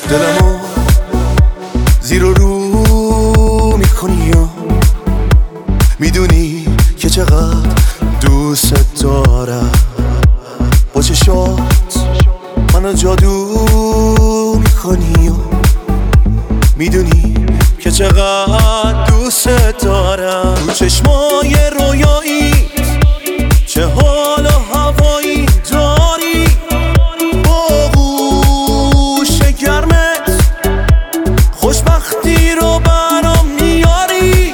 دلمو زیر و رو میکنی و میدونی که چقدر دوست دارم. با چشات منو جادو میکنی و میدونی که چقدر دوست دارم. تو چشمای رویایی چه حال و هوایی داری، با گوش گرمت خوشبختی رو برام میاری.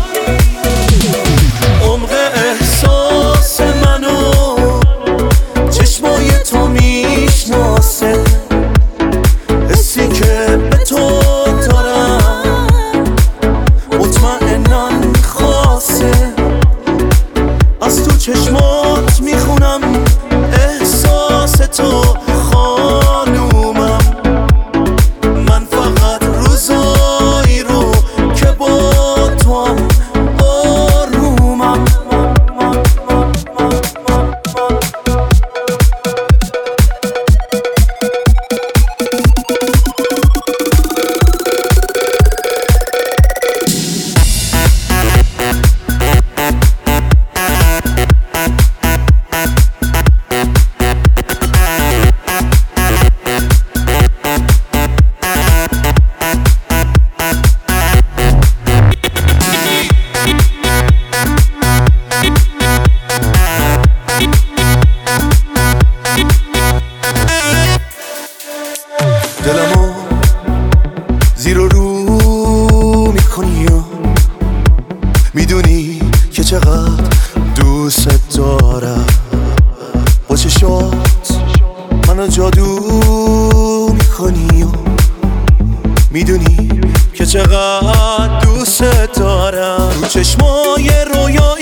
عمق احساس منو چشمای تو میشناسه، حسی که به تو دارم مطمئناً خاصه. از تو چشمات میخونم احساس تو خانومم. من فقط روزایی رو که با تو هم آرومم. دلمو زیر و رو میکنی و میدونی که چقدر دوست دارم. با چشات منو جادو میکنی و میدونی که چقدر دوست دارم. تو چشمای رویا